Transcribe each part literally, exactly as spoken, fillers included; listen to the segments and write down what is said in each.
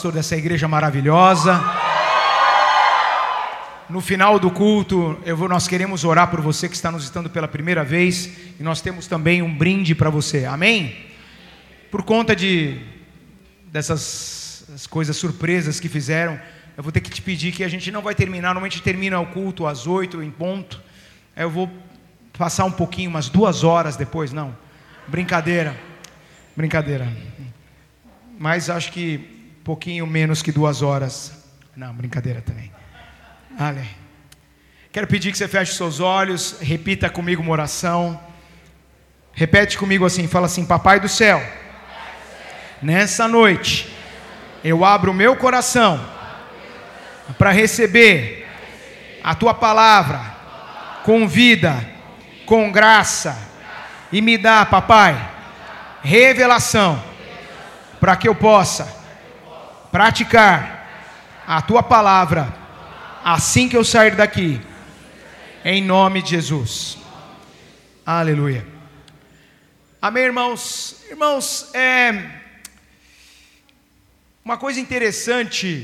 Dessa igreja maravilhosa. No final do culto, eu vou, nós queremos orar por você que está nos visitando pela primeira vez, e nós temos também um brinde para você, amém? Por conta de dessas coisas surpresas que fizeram, eu vou ter que te pedir que a gente não vai terminar, normalmente termina o culto às oito em ponto, eu vou passar um pouquinho, umas duas horas depois, não, brincadeira, brincadeira, mas acho que pouquinho menos que duas horas. Não, brincadeira também. Ale. Quero pedir que você feche seus olhos, repita comigo uma oração. Repete comigo assim, fala assim: Papai do céu, nessa noite eu abro o meu coração para receber a tua palavra com vida, com graça, e me dá, papai, revelação para que eu possa praticar a tua palavra assim que eu sair daqui, em nome de Jesus. Aleluia. Amém, irmãos. Irmãos, é uma coisa interessante,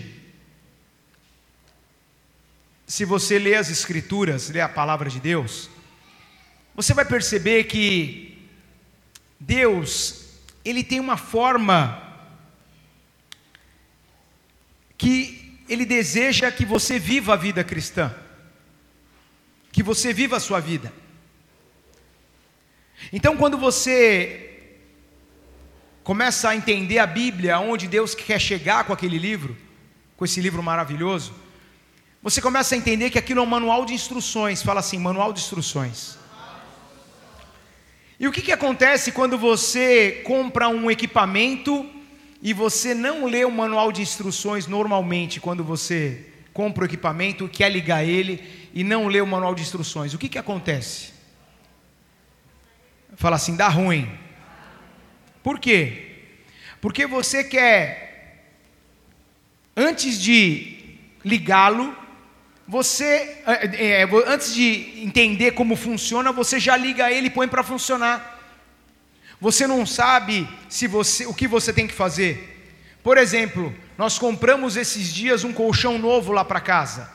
se você ler as escrituras, ler a palavra de Deus, você vai perceber que Deus, Ele tem uma forma que Ele deseja que você viva a vida cristã, que você viva a sua vida. Então, quando você começa a entender a Bíblia, onde Deus quer chegar com aquele livro, com esse livro maravilhoso, você começa a entender que aquilo é um manual de instruções. Fala assim, manual de instruções. E o que, que acontece quando você compra um equipamento e você não lê o manual de instruções normalmente, quando você compra o equipamento, quer ligar ele e não lê o manual de instruções? O que, que acontece? Fala assim, dá ruim. Por quê? Porque você quer, antes de ligá-lo, você, é, antes de entender como funciona, você já liga ele e põe para funcionar. Você não sabe se você, o que você tem que fazer. Por exemplo, nós compramos esses dias um colchão novo lá para casa.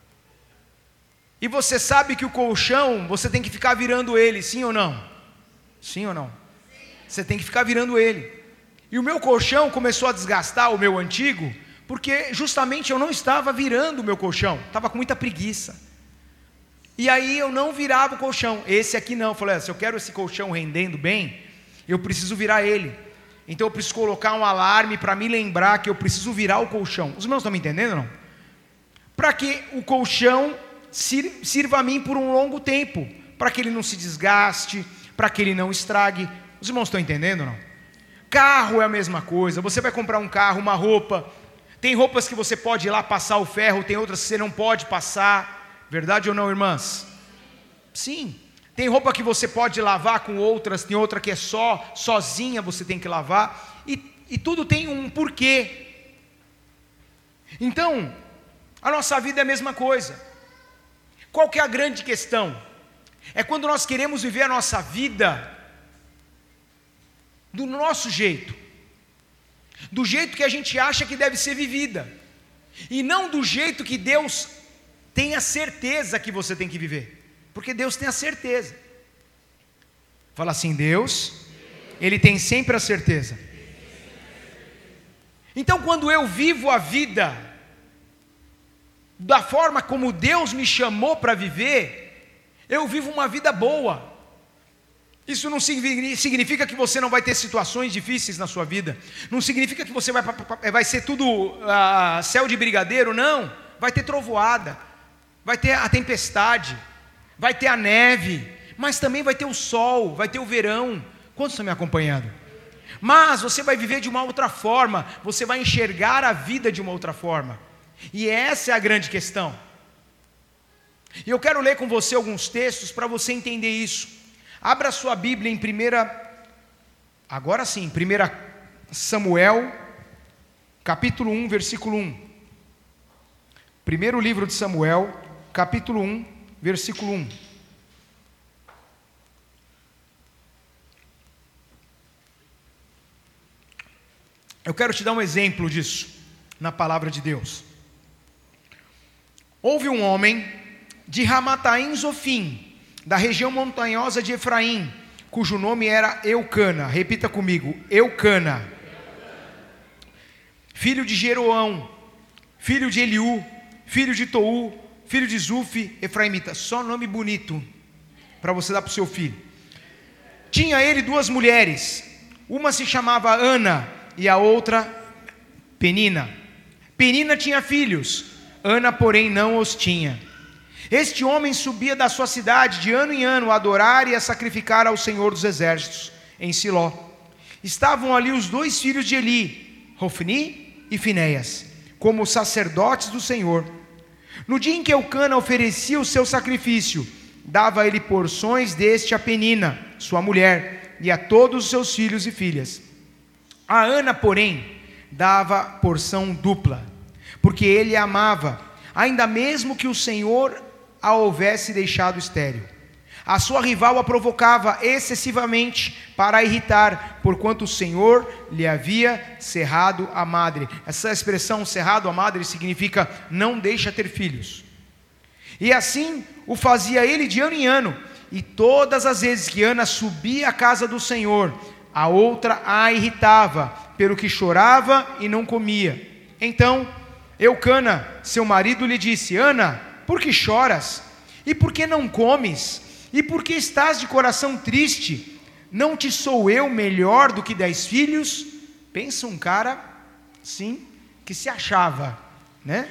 E você sabe que o colchão, você tem que ficar virando ele, sim ou não? Sim ou não? Você tem que ficar virando ele. E o meu colchão começou a desgastar, o meu antigo, porque justamente eu não estava virando o meu colchão, estava com muita preguiça. E aí eu não virava o colchão. Esse aqui não, eu falei, se eu quero esse colchão rendendo bem, eu preciso virar ele. Então eu preciso colocar um alarme para me lembrar que eu preciso virar o colchão. Os irmãos estão me entendendo ou não? Para que o colchão sirva a mim por um longo tempo, para que ele não se desgaste, para que ele não estrague. Os irmãos estão entendendo ou não? Carro é a mesma coisa. Você vai comprar um carro, uma roupa, tem roupas que você pode ir lá passar o ferro, tem outras que você não pode passar. Verdade ou não, irmãs? Sim. Tem roupa que você pode lavar com outras, tem outra que é só, sozinha você tem que lavar, e, e tudo tem um porquê. Então, a nossa vida é a mesma coisa. Qual que é a grande questão? É quando nós queremos viver a nossa vida do nosso jeito, do jeito que a gente acha que deve ser vivida, e não do jeito que Deus tem a certeza que você tem que viver. Porque Deus tem a certeza. Fala assim, Deus, Ele tem sempre a certeza. Então quando eu vivo a vida da forma como Deus me chamou para viver, eu vivo uma vida boa. Isso não significa que você não vai ter situações difíceis na sua vida. Não significa que você vai, vai ser tudo uh, céu de brigadeiro, não. Vai ter trovoada, vai ter a tempestade, vai ter a neve, mas também vai ter o sol, vai ter o verão. Quantos estão me acompanhando? Mas você vai viver de uma outra forma, você vai enxergar a vida de uma outra forma. E essa é a grande questão. E eu quero ler com você alguns textos para você entender isso. Abra sua Bíblia em primeira, agora sim, primeira Samuel, capítulo um, versículo um. Primeiro livro de Samuel, capítulo um, versículo um. Eu quero te dar um exemplo disso. na palavra de Deus. Houve um homem de Ramataim Zofim, da região montanhosa de Efraim, cujo nome era Eucana. Repita comigo: Eucana. Filho de Jeroão, filho de Eliú, filho de Tou, filho de Zufi, efraimita. Só nome bonito para você dar para o seu filho. Tinha ele duas mulheres, uma se chamava Ana e a outra Penina. Penina tinha filhos, Ana porém não os tinha. Este homem subia da sua cidade de ano em ano a adorar e a sacrificar ao Senhor dos Exércitos em Siló. Estavam ali os dois filhos de Eli, Hofni e Finéias, como sacerdotes do Senhor. No dia em que Eucana oferecia o seu sacrifício, dava ele porções deste a Penina, sua mulher, e a todos os seus filhos e filhas. A Ana, porém, dava porção dupla, porque ele a amava, ainda mesmo que o Senhor a houvesse deixado estéril. A sua rival a provocava excessivamente para a irritar, porquanto o Senhor lhe havia cerrado a madre. Essa expressão cerrado a madre significa não deixa ter filhos. E assim o fazia ele de ano em ano, e todas as vezes que Ana subia à casa do Senhor, a outra a irritava, pelo que chorava e não comia. Então Eucana, seu marido, lhe disse: Ana, por que choras? E por que não comes? E por que estás de coração triste? Não te sou eu melhor do que dez filhos? Pensa um cara, sim, que se achava, né?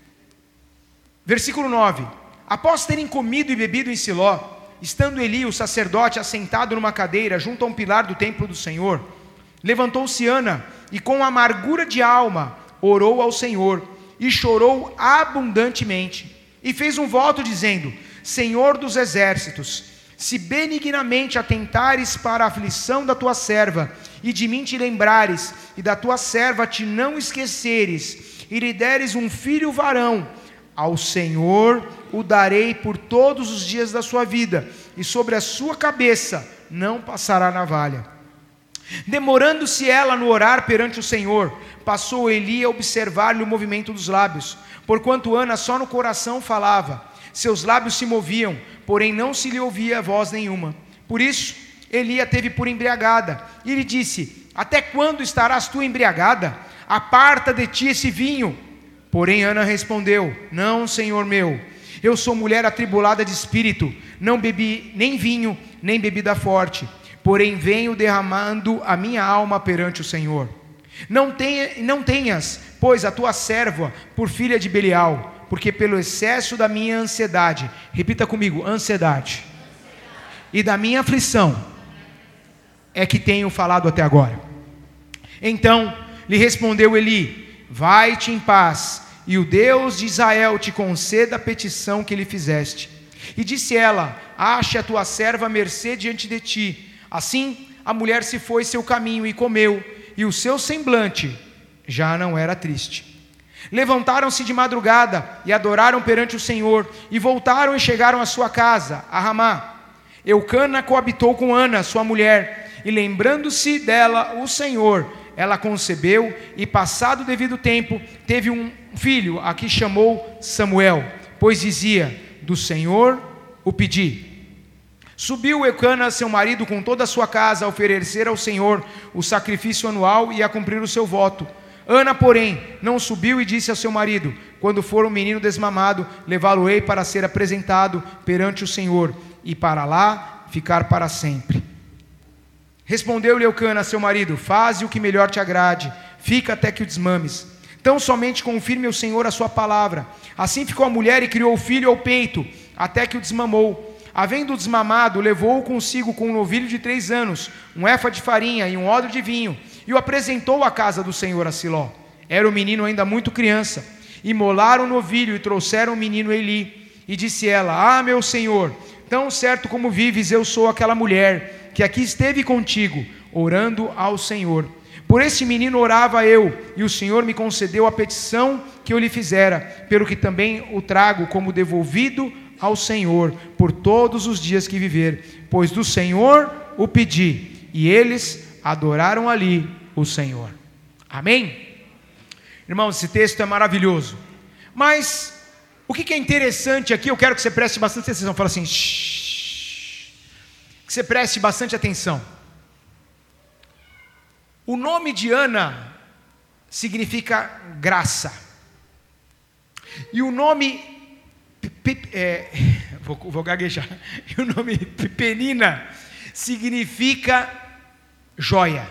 Versículo nove. Após terem comido e bebido em Siló, estando Eli, o sacerdote, assentado numa cadeira junto a um pilar do templo do Senhor, levantou-se Ana e com amargura de alma orou ao Senhor e chorou abundantemente e fez um voto dizendo: Senhor dos exércitos, se benignamente atentares para a aflição da tua serva, e de mim te lembrares, e da tua serva te não esqueceres, e lhe deres um filho varão, ao Senhor o darei por todos os dias da sua vida, e sobre a sua cabeça não passará navalha. Demorando-se ela no orar perante o Senhor, passou Eli a observar-lhe o movimento dos lábios, porquanto Ana só no coração falava. Seus lábios se moviam, porém não se lhe ouvia voz nenhuma. Por isso, Eli a teve por embriagada, e lhe disse: Até quando estarás tu embriagada? Aparta de ti esse vinho. Porém Ana respondeu: Não, Senhor meu, eu sou mulher atribulada de espírito, não bebi nem vinho, nem bebida forte, porém venho derramando a minha alma perante o Senhor. Não, tenha, não tenhas, pois, a tua serva por filha de Belial, porque pelo excesso da minha ansiedade, repita comigo, ansiedade, e da minha aflição, é que tenho falado até agora. Então lhe respondeu Eli: vai-te em paz, e o Deus de Israel te conceda a petição que lhe fizeste. E disse ela: ache a tua serva mercê diante de ti. Assim a mulher se foi seu caminho e comeu, e o seu semblante já não era triste. Levantaram-se de madrugada e adoraram perante o Senhor, e voltaram e chegaram à sua casa, a Ramá. Eucana coabitou com Ana, sua mulher, e lembrando-se dela o Senhor, ela concebeu, e passado o devido tempo, teve um filho, a que chamou Samuel, pois dizia: do Senhor o pedi. Subiu Eucana, seu marido, com toda a sua casa, a oferecer ao Senhor o sacrifício anual e a cumprir o seu voto. Ana, porém, não subiu e disse ao seu marido: quando for um menino desmamado, levá-lo-ei para ser apresentado perante o Senhor, e para lá ficar para sempre. Respondeu-lhe Eucana, seu marido: faze o que melhor te agrade, fica até que o desmames. Tão somente confirme o Senhor a sua palavra. Assim ficou a mulher e criou o filho ao peito, até que o desmamou. Havendo desmamado, levou-o consigo com um novilho de três anos, um éfa de farinha e um odre de vinho, e o apresentou à casa do Senhor a Siló. Era o menino ainda muito criança. Imolaram o novilho e trouxeram o menino Eli. E disse ela: ah, meu senhor, tão certo como vives, eu sou aquela mulher que aqui esteve contigo, orando ao Senhor. Por este menino orava eu, e o Senhor me concedeu a petição que eu lhe fizera, pelo que também o trago como devolvido ao Senhor, por todos os dias que viver, pois do Senhor o pedi. E eles adoraram ali o Senhor. Amém? Irmãos, esse texto é maravilhoso. Mas o que é interessante aqui, eu quero que você preste bastante atenção. Fala assim, shh, que você preste bastante atenção. O nome de Ana significa graça. E o nome é, vou, vou gaguejar. E o nome Penina significa joia.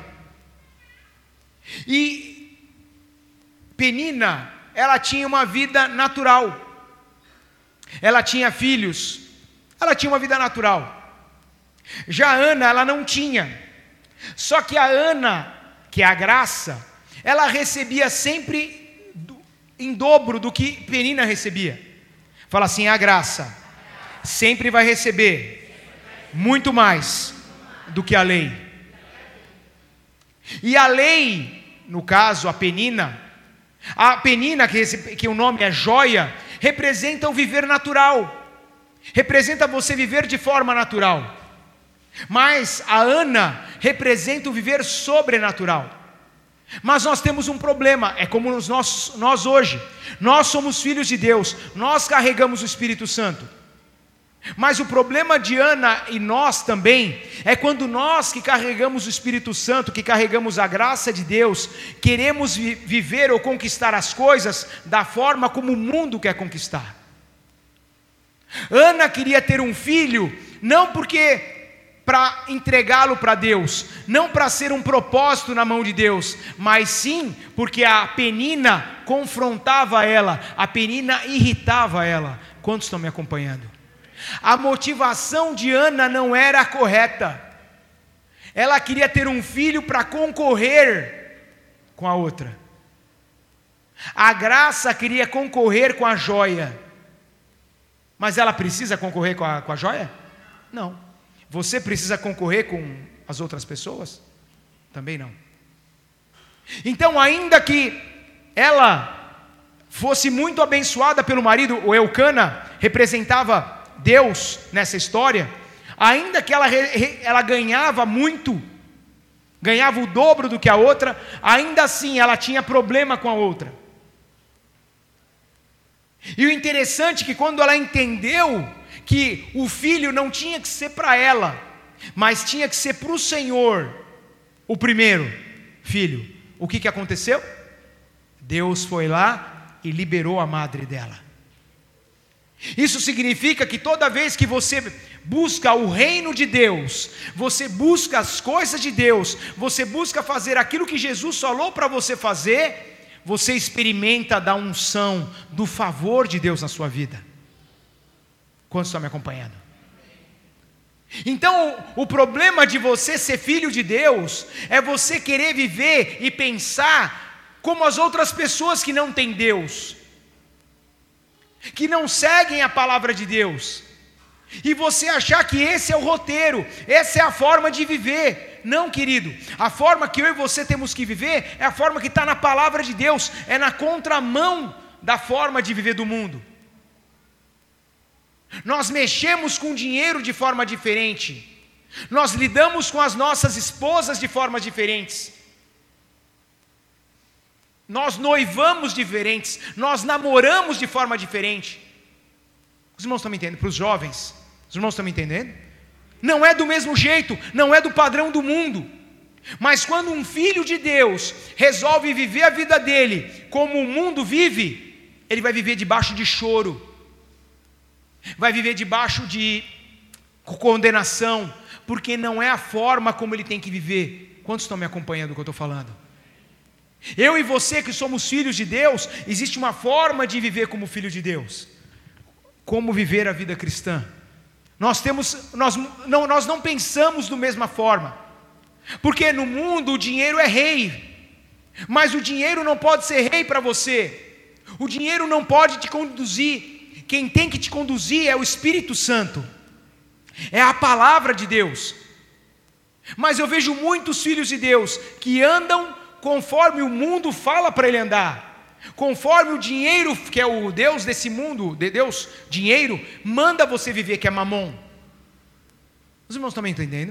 E Penina, ela tinha uma vida natural. Ela tinha filhos. Ela tinha uma vida natural. Já Ana, ela não tinha. Só que a Ana, que é a graça, ela recebia sempre em dobro do que Penina recebia. Fala assim, a graça sempre vai receber muito mais do que a lei. E a lei, no caso a Penina, a Penina, que, esse, que o nome é joia, representa o viver natural, representa você viver de forma natural. Mas a Ana representa o viver sobrenatural. Mas nós temos um problema, é como nós, nós hoje, nós somos filhos de Deus, nós carregamos o Espírito Santo. Mas o problema de Ana e nós também, é quando nós que carregamos o Espírito Santo, que carregamos a graça de Deus, queremos vi- viver ou conquistar as coisas da forma como o mundo quer conquistar. Ana queria ter um filho, não porque para entregá-lo para Deus, não para ser um propósito na mão de Deus, mas sim porque a Penina confrontava ela, a Penina irritava ela. Quantos estão me acompanhando? A motivação de Ana não era correta. Ela queria ter um filho para concorrer com a outra. A graça queria concorrer com a joia. Mas ela precisa concorrer com a, com a joia? Não. Você precisa concorrer com as outras pessoas? Também não. Então, ainda que ela fosse muito abençoada pelo marido, o Eucana representava Deus nessa história, ainda que ela, ela ganhava muito, ganhava o dobro do que a outra, ainda assim ela tinha problema com a outra. E o interessante é que quando ela entendeu que o filho não tinha que ser para ela, mas tinha que ser para o Senhor, o primeiro filho, o que, que aconteceu? Deus foi lá e liberou a madre dela. Isso significa que toda vez que você busca o reino de Deus, você busca as coisas de Deus, você busca fazer aquilo que Jesus falou para você fazer, você experimenta da unção, do favor de Deus na sua vida. Quantos estão me acompanhando? Então, o problema de você ser filho de Deus é você querer viver e pensar como as outras pessoas que não têm Deus, que não seguem a palavra de Deus, e você achar que esse é o roteiro, essa é a forma de viver. Não, querido, a forma que eu e você temos que viver é a forma que está na palavra de Deus, é na contramão da forma de viver do mundo. Nós mexemos com dinheiro de forma diferente, nós lidamos com as nossas esposas de formas diferentes, nós noivamos diferentes, nós namoramos de forma diferente. Os irmãos estão me entendendo? Para os jovens, os irmãos estão me entendendo? Não é do mesmo jeito, não é do padrão do mundo. Mas quando um filho de Deus resolve viver a vida dele como o mundo vive, ele vai viver debaixo de choro, vai viver debaixo de condenação, porque não é a forma como ele tem que viver. Quantos estão me acompanhando do que eu estou falando? Eu e você que somos filhos de Deus, existe uma forma de viver como filho de Deus. Como viver a vida cristã? Nós temos, nós não, nós não pensamos da mesma forma, porque no mundo o dinheiro é rei, mas o dinheiro não pode ser rei para você, o dinheiro não pode te conduzir, quem tem que te conduzir é o Espírito Santo, é a palavra de Deus. Mas eu vejo muitos filhos de Deus que andam conforme o mundo fala para ele andar, conforme o dinheiro, que é o Deus desse mundo, de Deus, dinheiro, manda você viver, que é mamon. Os irmãos estão me entendendo?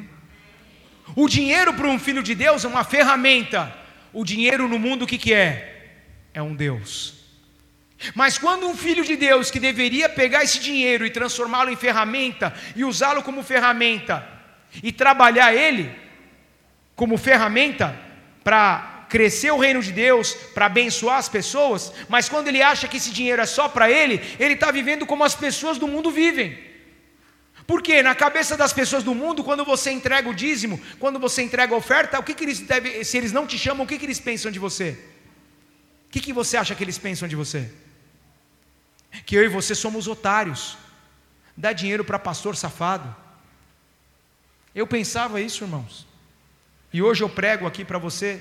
O dinheiro para um filho de Deus é uma ferramenta. O dinheiro no mundo o que, que é? é um Deus. Mas quando um filho de Deus que deveria pegar esse dinheiro e transformá-lo em ferramenta, e usá-lo como ferramenta, e trabalhar ele como ferramenta para crescer o reino de Deus, para abençoar as pessoas, mas quando ele acha que esse dinheiro é só para ele, ele está vivendo como as pessoas do mundo vivem. Porque na cabeça das pessoas do mundo, quando você entrega o dízimo, quando você entrega a oferta, o que, que eles devem, se eles não te chamam, o que, que eles pensam de você? O que, que você acha que eles pensam de você? Que eu e você somos otários. Dá dinheiro para pastor safado. Eu pensava isso, irmãos. E hoje eu prego aqui para você.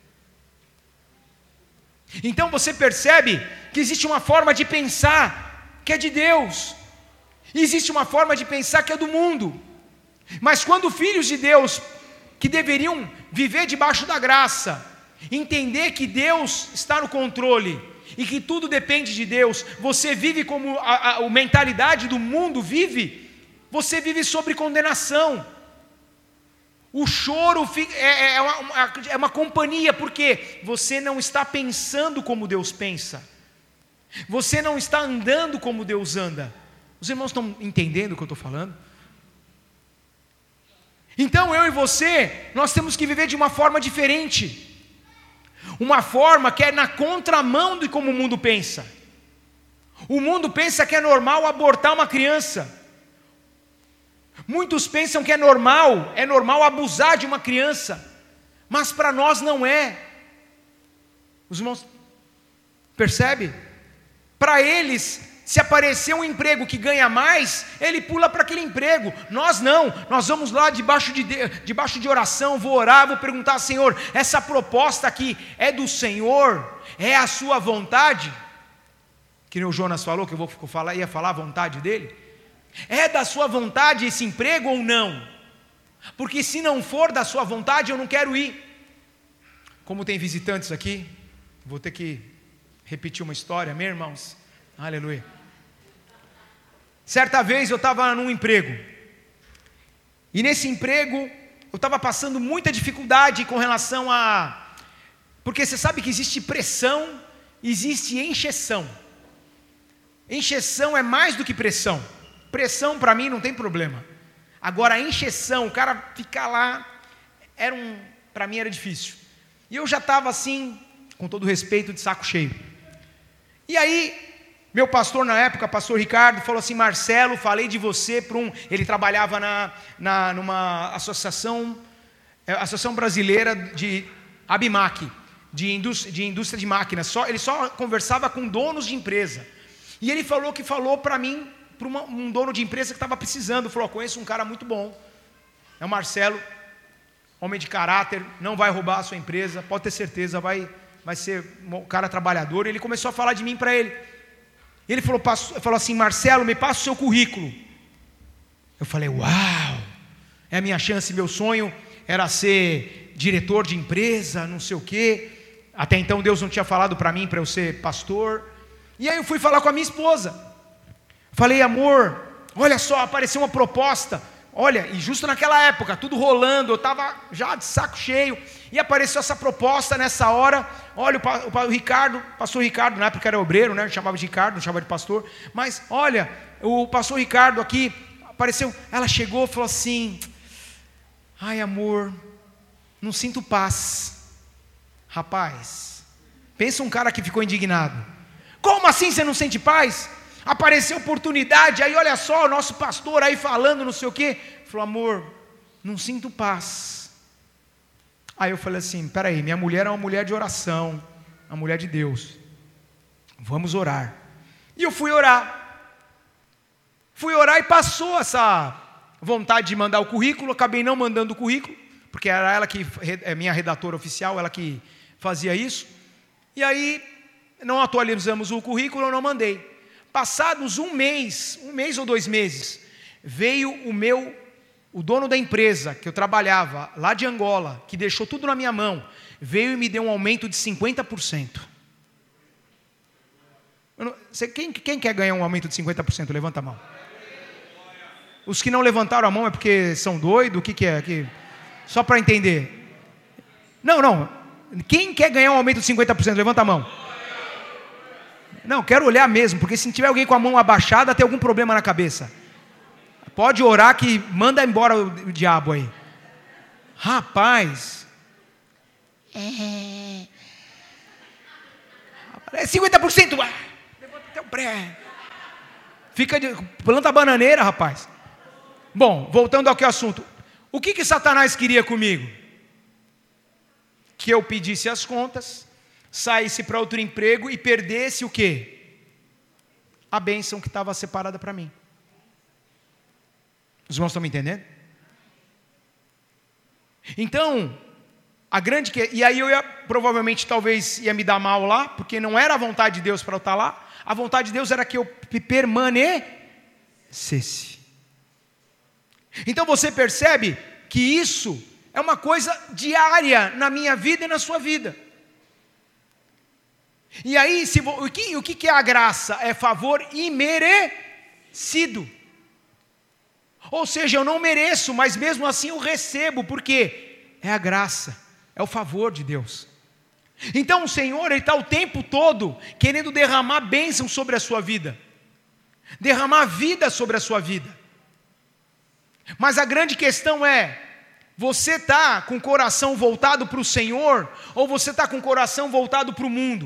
Então você percebe que existe uma forma de pensar que é de Deus. E existe uma forma de pensar que é do mundo. Mas quando filhos de Deus, que deveriam viver debaixo da graça, entender que Deus está no controle e que tudo depende de Deus, você vive como a, a, a mentalidade do mundo vive, você vive sobre condenação. O choro é, é, uma, é uma companhia, porque você não está pensando como Deus pensa, você não está andando como Deus anda. Os irmãos estão entendendo o que eu estou falando? Então eu e você, nós temos que viver de uma forma diferente, uma forma que é na contramão de como o mundo pensa. O mundo pensa que é normal abortar uma criança. Muitos pensam que é normal, é normal abusar de uma criança, mas para nós não é. Os irmãos percebem? Para eles, se aparecer um emprego que ganha mais, ele pula para aquele emprego. Nós não, nós vamos lá debaixo de, debaixo de oração, vou orar, vou perguntar: Senhor, essa proposta aqui é do Senhor? É a sua vontade? Que nem o Jonas falou, que eu vou falar, ia falar a vontade dele. É da sua vontade esse emprego ou não? Porque se não for da sua vontade, eu não quero ir. Como tem visitantes aqui, vou ter que repetir uma história, meus irmãos. Aleluia. Certa vez eu estava num emprego, e nesse emprego eu estava passando muita dificuldade com relação a... Porque você sabe que existe pressão, existe encheção. Encheção é mais do que pressão. Pressão para mim não tem problema. Agora a encheção, o cara ficar lá, era um, para mim era difícil. E eu já estava assim, com todo respeito, de saco cheio. E aí, meu pastor na época, pastor Ricardo, falou assim: Marcelo, falei de você para um... Ele trabalhava na, na, numa associação, Associação Brasileira de Abimac, de indústria, de indústria de máquinas. Só, ele só conversava com donos de empresa. E ele falou que falou para mim, para um dono de empresa que estava precisando. Falou: conheço um cara muito bom, é o Marcelo, homem de caráter, não vai roubar a sua empresa, pode ter certeza, vai, vai ser um cara trabalhador. E ele começou a falar de mim para ele. Ele falou, passou, falou assim: Marcelo, me passa o seu currículo. Eu falei: uau, é a minha chance, meu sonho era ser diretor de empresa, não sei o quê. Até então Deus não tinha falado para mim para eu ser pastor. E aí eu fui falar com a minha esposa. Falei: amor, olha só, apareceu uma proposta. Olha, e justo naquela época, tudo rolando, eu estava já de saco cheio, e apareceu essa proposta nessa hora. Olha, o, o, o Ricardo, pastor Ricardo, na época era obreiro, né? Chamava de Ricardo, não chamava de pastor. Mas olha, o pastor Ricardo aqui apareceu. Ela chegou e falou assim: ai, amor, não sinto paz. Rapaz, pensa um cara que ficou indignado. Como assim você não sente paz? Apareceu oportunidade, aí olha só, o nosso pastor aí falando não sei o quê. Falou: amor, não sinto paz. Aí eu falei assim: peraí, minha mulher é uma mulher de oração, uma mulher de Deus, vamos orar. E eu fui orar, fui orar e passou essa vontade de mandar o currículo. Acabei não mandando o currículo, porque era ela que é minha redatora oficial, ela que fazia isso. E aí não atualizamos o currículo, eu não mandei. Passados um mês, um mês ou dois meses, veio o meu, o dono da empresa que eu trabalhava, lá de Angola, que deixou tudo na minha mão, veio e me deu um aumento de cinquenta por cento. Eu não, você, quem, quem quer ganhar um aumento de cinquenta por cento? Levanta a mão. Os que não levantaram a mão é porque são doidos? O que, que é? Que, só para entender. Não, não. Quem quer ganhar um aumento de cinquenta por cento? Levanta a mão. Não, quero olhar mesmo, porque se tiver alguém com a mão abaixada, tem algum problema na cabeça. Pode orar que manda embora o, o diabo aí. Rapaz. É... é cinquenta por cento. Levanta até o pré. Fica de... planta bananeira, rapaz. Bom, voltando ao que é o assunto. O que que Satanás queria comigo? Que eu pedisse as contas, saísse para outro emprego e perdesse o quê? A bênção que estava separada para mim. Os irmãos estão me entendendo? Então, a grande que... e aí eu ia, provavelmente, talvez ia me dar mal lá, porque não era a vontade de Deus para eu estar lá. A vontade de Deus era que eu permanecesse. Então você percebe que isso é uma coisa diária na minha vida e na sua vida. E aí, se, o, que, o que é a graça? É favor imerecido. Ou seja, eu não mereço, mas mesmo assim eu recebo, porque é a graça, é o favor de Deus. Então o Senhor, Ele está o tempo todo querendo derramar bênção sobre a sua vida, derramar vida sobre a sua vida. Mas a grande questão é, você está com o coração voltado para o Senhor, ou você está com o coração voltado para o mundo?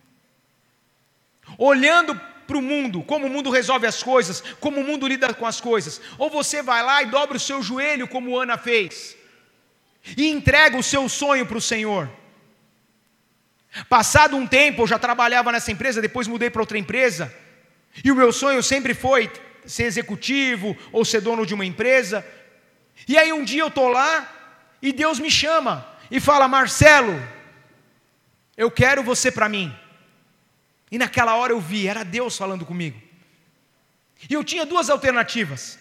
Olhando para o mundo, como o mundo resolve as coisas, como o mundo lida com as coisas. Ou você vai lá e dobra o seu joelho, como Ana fez, e entrega o seu sonho para o Senhor. Passado um tempo, eu já trabalhava nessa empresa, depois mudei para outra empresa, e o meu sonho sempre foi ser executivo, ou ser dono de uma empresa. E aí um dia eu estou lá, e Deus me chama, e fala: Marcelo, eu quero você para mim. E naquela hora eu vi, era Deus falando comigo. E eu tinha duas alternativas.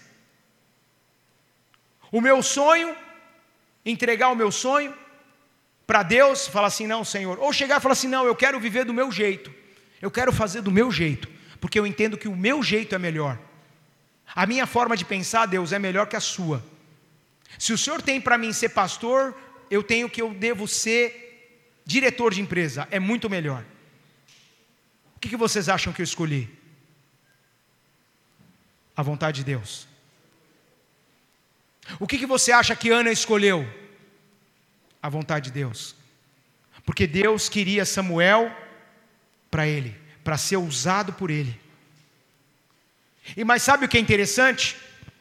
O meu sonho, entregar o meu sonho para Deus, falar assim: não, Senhor. Ou chegar e falar assim: não, eu quero viver do meu jeito. Eu quero fazer do meu jeito, porque eu entendo que o meu jeito é melhor. A minha forma de pensar, Deus, é melhor que a sua. Se o Senhor tem para mim ser pastor, eu tenho que eu devo ser diretor de empresa. É muito melhor. O que, que vocês acham que eu escolhi? A vontade de Deus. O que, que você acha que Ana escolheu? A vontade de Deus. Porque Deus queria Samuel para ele, para ser usado por ele. E mas sabe o que é interessante?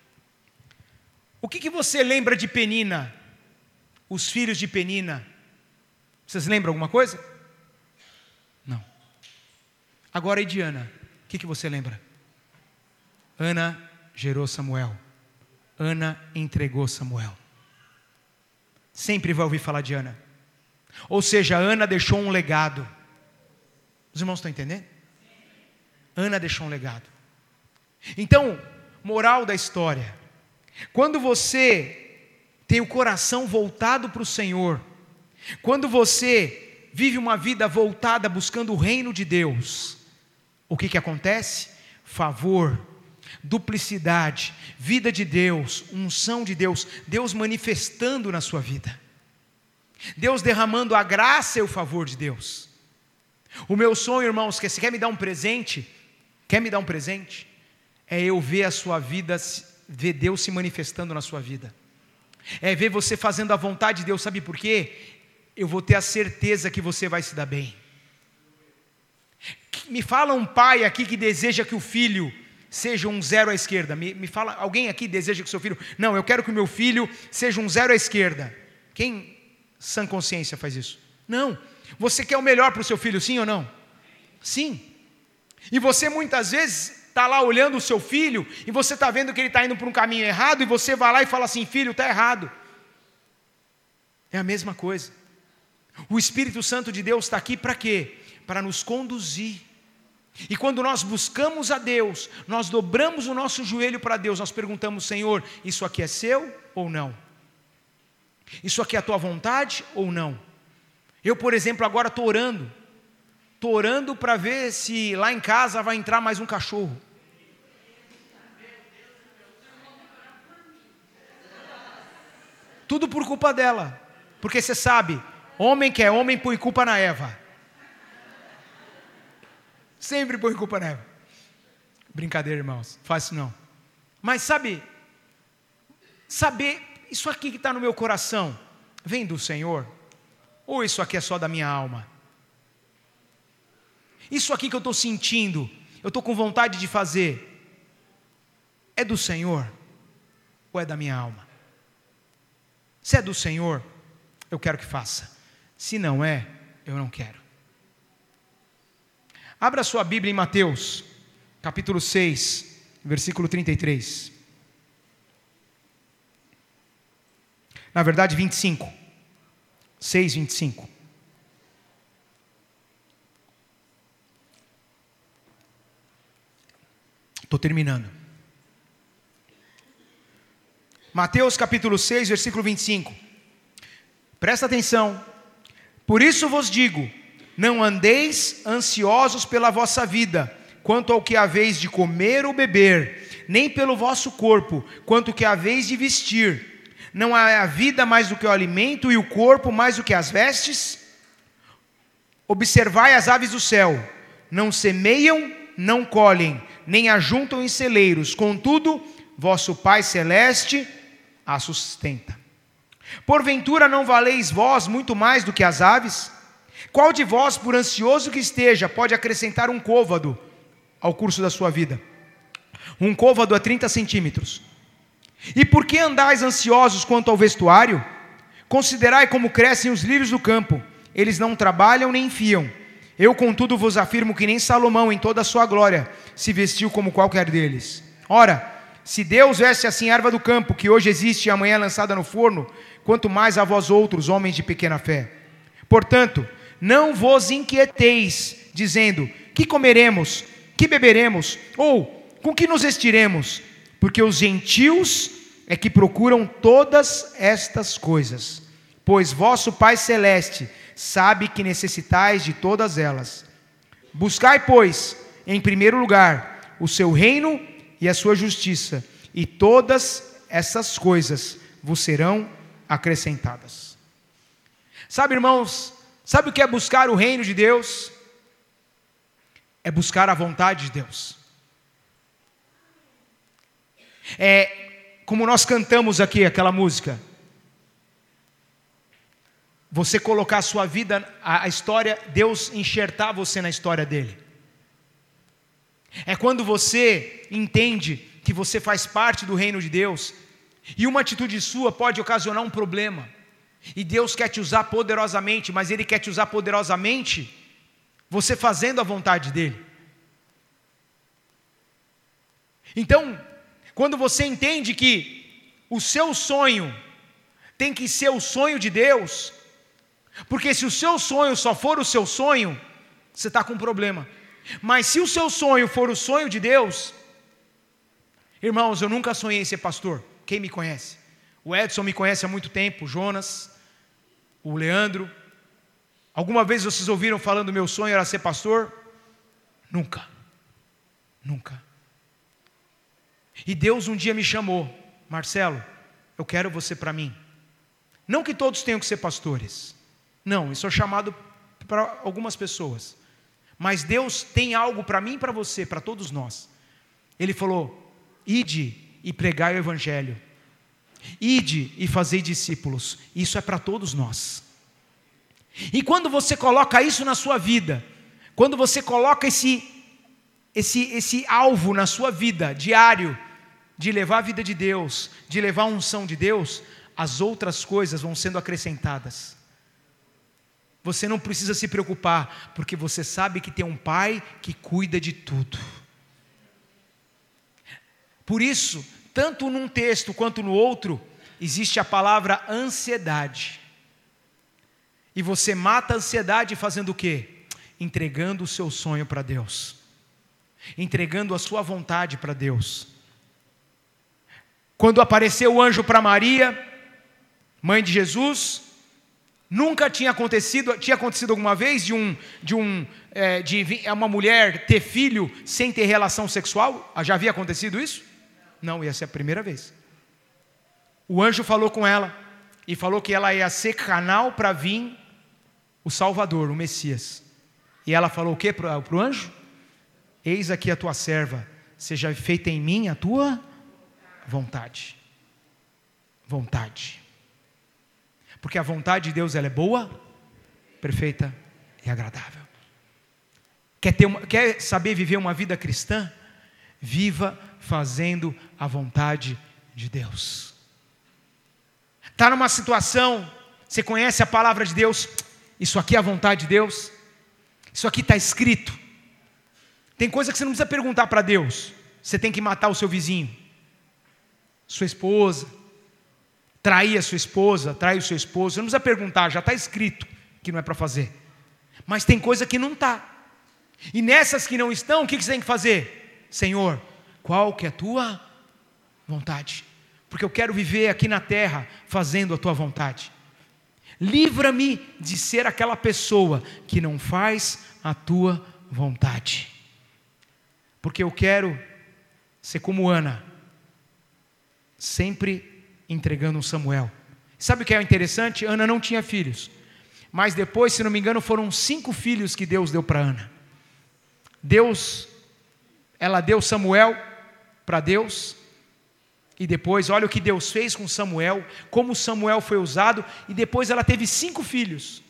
O que, que você lembra de Penina? Os filhos de Penina. Vocês lembram alguma coisa? Não. Agora e de Ana? O que, que você lembra? Ana gerou Samuel. Ana entregou Samuel. Sempre vai ouvir falar de Ana. Ou seja, Ana deixou um legado. Os irmãos estão entendendo? Ana deixou um legado. Então, moral da história: quando você tem o coração voltado para o Senhor, quando você vive uma vida voltada buscando o reino de Deus, o que que acontece? Favor, duplicidade, vida de Deus, unção de Deus, Deus manifestando na sua vida, Deus derramando a graça e o favor de Deus. O meu sonho, irmãos, que você quer me dar um presente, quer me dar um presente, é eu ver a sua vida, ver Deus se manifestando na sua vida, é ver você fazendo a vontade de Deus. Sabe por quê? Eu vou ter a certeza que você vai se dar bem. Me fala um pai aqui que deseja que o filho seja um zero à esquerda. Me, me fala, alguém aqui deseja que o seu filho... Não, eu quero que o meu filho seja um zero à esquerda. Quem, sã consciência, faz isso? Não. Você quer o melhor para o seu filho, sim ou não? Sim. E você muitas vezes está lá olhando o seu filho, e você está vendo que ele está indo por um caminho errado, e você vai lá e fala assim: filho, está errado. É a mesma coisa. O Espírito Santo de Deus está aqui para quê? Para nos conduzir. E quando nós buscamos a Deus, nós dobramos o nosso joelho para Deus, nós perguntamos: Senhor, isso aqui é seu ou não? Isso aqui é a tua vontade ou não? Eu, por exemplo, agora estou orando, estou orando para ver se lá em casa vai entrar mais um cachorro. Tudo por culpa dela, porque você sabe, homem que é homem põe culpa na Eva. Sempre põe culpa nela. Brincadeira, irmãos, faz isso não. Mas sabe, saber, isso aqui que está no meu coração, vem do Senhor? Ou isso aqui é só da minha alma? Isso aqui que eu estou sentindo, eu estou com vontade de fazer, é do Senhor? Ou é da minha alma? Se é do Senhor, eu quero que faça. Se não é, eu não quero. Abra sua Bíblia em Mateus, capítulo seis, versículo trinta e três. Na verdade, vinte e cinco. seis, vinte e cinco. Estou terminando. Mateus capítulo seis, versículo vinte e cinco. Presta atenção. Por isso vos digo, não andeis ansiosos pela vossa vida, quanto ao que haveis de comer ou beber, nem pelo vosso corpo, quanto ao que haveis de vestir. Não há a vida mais do que o alimento, e o corpo mais do que as vestes? Observai as aves do céu, não semeiam, não colhem, nem ajuntam em celeiros, contudo, vosso Pai Celeste a sustenta. Porventura não valeis vós muito mais do que as aves? Qual de vós, por ansioso que esteja, pode acrescentar um côvado ao curso da sua vida? Um côvado a trinta centímetros. E por que andais ansiosos quanto ao vestuário? Considerai como crescem os lírios do campo, eles não trabalham nem fiam. Eu, contudo, vos afirmo que nem Salomão, em toda a sua glória, se vestiu como qualquer deles. Ora, se Deus veste assim a erva do campo, que hoje existe e amanhã é lançada no forno, quanto mais a vós outros, homens de pequena fé. Portanto, não vos inquieteis, dizendo, que comeremos, que beberemos, ou com que nos vestiremos? Porque os gentios é que procuram todas estas coisas, pois vosso Pai Celeste sabe que necessitais de todas elas. Buscai, pois, em primeiro lugar, o seu reino e a sua justiça, e todas essas coisas vos serão acrescentadas. Sabe, irmãos, sabe o que é buscar o reino de Deus? É buscar a vontade de Deus. É como nós cantamos aqui aquela música, você colocar a sua vida, a história, Deus enxertar você na história dele. É quando você entende que você faz parte do reino de Deus, e uma atitude sua pode ocasionar um problema, e Deus quer te usar poderosamente, mas Ele quer te usar poderosamente, você fazendo a vontade dEle. Então, quando você entende que o seu sonho tem que ser o sonho de Deus, porque se o seu sonho só for o seu sonho, você está com um problema. Mas se o seu sonho for o sonho de Deus, irmãos, eu nunca sonhei em ser pastor. Quem me conhece? O Edson me conhece há muito tempo, o Jonas, o Leandro. Alguma vez vocês ouviram falando meu sonho era ser pastor? Nunca, nunca. E Deus um dia me chamou, Marcelo, eu quero você para mim. Não que todos tenham que ser pastores, não, isso é chamado para algumas pessoas. Mas Deus tem algo para mim e para você, para todos nós. Ele falou, ide e pregai o evangelho, ide e fazei discípulos. Isso é para todos nós. E quando você coloca isso na sua vida, quando você coloca esse, esse, esse alvo na sua vida, diário, de levar a vida de Deus, de levar a unção de Deus, as outras coisas vão sendo acrescentadas. Você não precisa se preocupar, porque você sabe que tem um Pai que cuida de tudo. Por isso, tanto num texto quanto no outro, existe a palavra ansiedade. E você mata a ansiedade fazendo o quê? Entregando o seu sonho para Deus, entregando a sua vontade para Deus. Quando apareceu o anjo para Maria, mãe de Jesus, nunca tinha acontecido, tinha acontecido alguma vez de, um, de, um, é, de uma mulher ter filho sem ter relação sexual? Já havia acontecido isso? Não, ia ser a primeira vez. O anjo falou com ela, e falou que ela ia ser canal para vir o Salvador, o Messias. E ela falou o que para o anjo? eis aqui a tua serva, seja feita em mim a tua vontade. Vontade. Porque a vontade de Deus, ela é boa, perfeita e agradável. Quer, ter uma, quer saber viver uma vida cristã? Viva fazendo a vontade de Deus. Está numa situação, você conhece a palavra de Deus, isso aqui é a vontade de Deus, isso aqui está escrito. Tem coisa que você não precisa perguntar para Deus. Você tem que matar o seu vizinho, sua esposa, trair a sua esposa, trair o seu esposo. Você não precisa perguntar, já está escrito que não é para fazer. Mas tem coisa que não está. E nessas que não estão, o que você tem que fazer? Senhor, qual que é a tua vontade? Porque eu quero viver aqui na terra fazendo a tua vontade. Livra-me de ser aquela pessoa que não faz a tua vontade. Porque eu quero ser como Ana, sempre entregando um Samuel. Sabe o que é interessante? Ana não tinha filhos, mas depois, se não me engano, foram cinco filhos que Deus deu para Ana. Deus, ela deu Samuel para Deus, e depois, olha o que Deus fez com Samuel, como Samuel foi usado, e depois ela teve cinco filhos,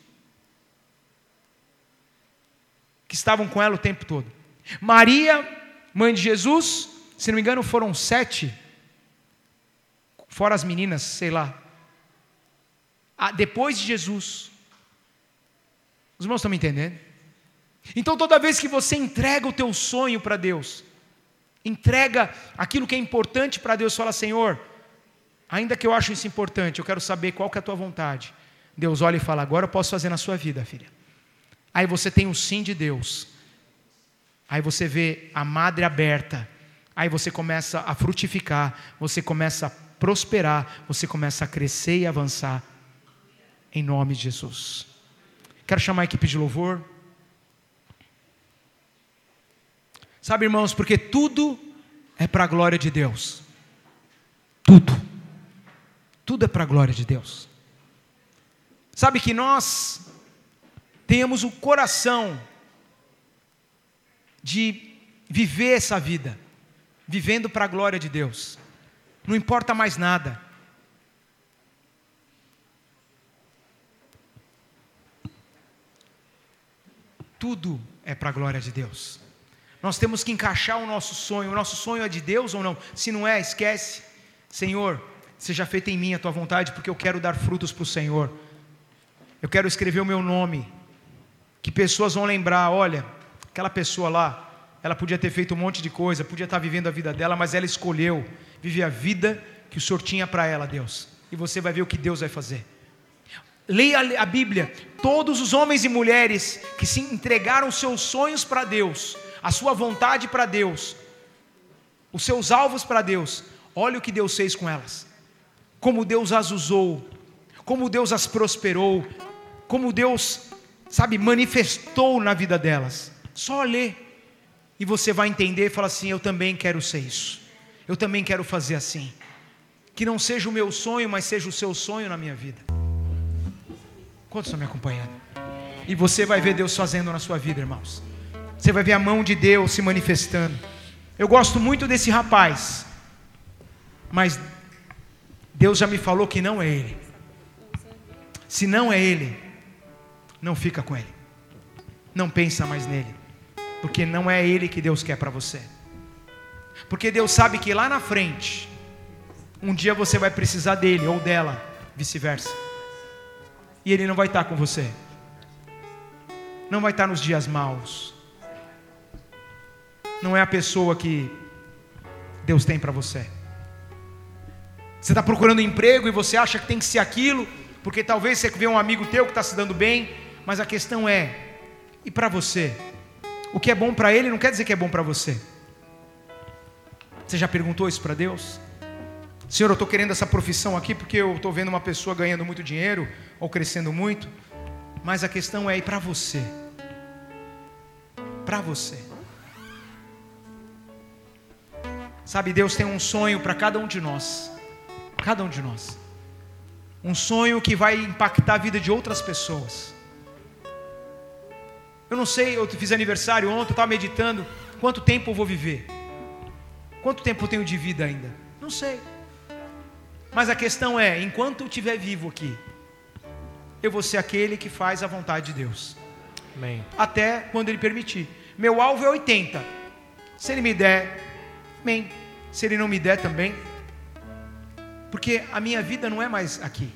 que estavam com ela o tempo todo. Maria, mãe de Jesus, se não me engano foram sete, fora as meninas, sei lá, ah, depois de Jesus. Os irmãos estão me entendendo? Então toda vez que você entrega o teu sonho para Deus, entrega aquilo que é importante para Deus, fala: Senhor, ainda que eu acho isso importante, eu quero saber qual que é a tua vontade. Deus olha e fala: agora eu posso fazer na sua vida, filha. Aí você tem o sim de Deus. Aí você vê a madre aberta. Aí você começa a frutificar, você começa a prosperar, você começa a crescer e avançar, em nome de Jesus. Quero chamar a equipe de louvor. Sabe, irmãos, porque tudo é para a glória de Deus. Tudo. Tudo é para a glória de Deus. Sabe que nós tenhamos o coração de viver essa vida, vivendo para a glória de Deus. Não importa mais nada. Tudo é para a glória de Deus. Nós temos que encaixar o nosso sonho. O nosso sonho é de Deus ou não? Se não é, esquece. Senhor, seja feita em mim a tua vontade, porque eu quero dar frutos para o Senhor. Eu quero escrever o meu nome, que pessoas vão lembrar: olha, aquela pessoa lá, ela podia ter feito um monte de coisa, podia estar vivendo a vida dela, mas ela escolheu viver a vida que o Senhor tinha para ela, Deus. E você vai ver o que Deus vai fazer. Leia a Bíblia. Todos os homens e mulheres que se entregaram seus sonhos para Deus, a sua vontade para Deus, os seus alvos para Deus, olha o que Deus fez com elas. Como Deus as usou, como Deus as prosperou, como Deus, sabe, manifestou na vida delas. Só lê e você vai entender e falar assim: eu também quero ser isso, eu também quero fazer assim. Que não seja o meu sonho, mas seja o seu sonho na minha vida. Quantos estão me acompanhando? E você vai ver Deus fazendo na sua vida, irmãos. Você vai ver a mão de Deus se manifestando. Eu gosto muito desse rapaz, mas Deus já me falou que não é ele. Se não é ele, não fica com ele. Não pensa mais nele, porque não é ele que Deus quer para você. Porque Deus sabe que lá na frente, um dia você vai precisar dele ou dela, vice-versa. E ele não vai estar com você. Não vai estar nos dias maus. Não é a pessoa que Deus tem para você. Você está procurando emprego e você acha que tem que ser aquilo, porque talvez você vê um amigo teu que está se dando bem, mas a questão é: e para você? O que é bom para ele não quer dizer que é bom para você. Você já perguntou isso para Deus? Senhor, eu estou querendo essa profissão aqui porque eu estou vendo uma pessoa ganhando muito dinheiro ou crescendo muito, mas a questão é: e para você? Para você. Sabe, Deus tem um sonho para cada um de nós. Cada um de nós. Um sonho que vai impactar a vida de outras pessoas. Eu não sei, eu fiz aniversário ontem, eu estava meditando, quanto tempo eu vou viver? Quanto tempo eu tenho de vida ainda? Não sei. Mas a questão é, enquanto eu estiver vivo aqui, eu vou ser aquele que faz a vontade de Deus. Amém. Até quando Ele permitir. Meu alvo é oitenta. Se Ele me der, amém. Se Ele não me der também. Porque a minha vida não é mais aqui.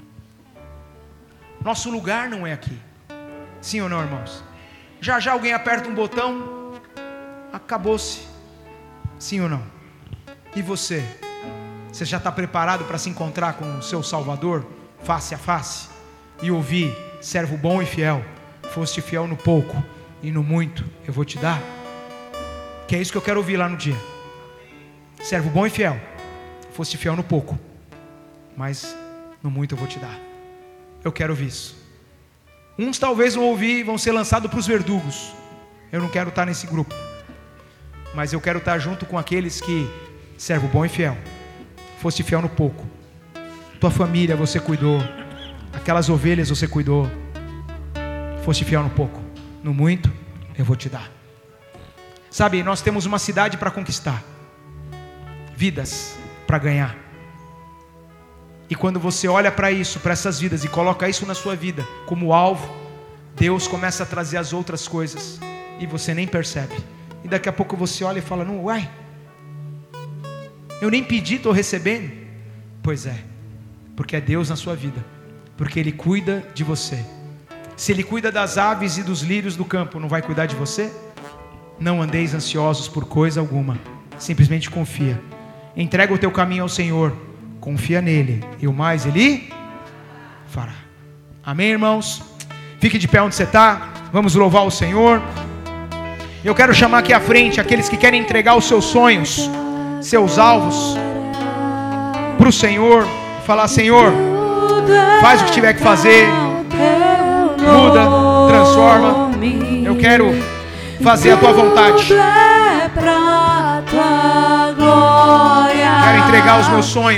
Nosso lugar não é aqui. Sim ou não, irmãos? Já já alguém aperta um botão, acabou-se. Sim ou não? E você? Você já está preparado para se encontrar com o seu Salvador, face a face? E ouvir, servo bom e fiel, foste fiel no pouco, e no muito eu vou te dar? Que é isso que eu quero ouvir lá no dia. Servo bom e fiel, foste fiel no pouco, mas no muito eu vou te dar. Eu quero ouvir isso. Uns talvez vão ouvir e vão ser lançados para os verdugos. Eu não quero estar nesse grupo. Mas eu quero estar junto com aqueles que, servo bom e fiel, foste fiel no pouco. Tua família você cuidou. Aquelas ovelhas você cuidou. Foste fiel no pouco. No muito eu vou te dar. Sabe, nós temos uma cidade para conquistar. Vidas para ganhar. E quando você olha para isso, para essas vidas, e coloca isso na sua vida como alvo, Deus começa a trazer as outras coisas, e você nem percebe. E daqui a pouco você olha e fala, não, uai, eu nem pedi, estou recebendo. Pois é, porque é Deus na sua vida, porque Ele cuida de você. Se Ele cuida das aves e dos lírios do campo, não vai cuidar de você? Não andeis ansiosos por coisa alguma, simplesmente confia. Entrega o teu caminho ao Senhor, confia nele, e o mais Ele fará. Amém, irmãos? Fique de pé onde você está. Vamos louvar o Senhor. Eu quero chamar aqui à frente aqueles que querem entregar os seus sonhos, seus alvos para o Senhor. Falar, Senhor, faz o que tiver que fazer, muda, transforma. Eu quero fazer a tua vontade. Quero entregar os meus sonhos.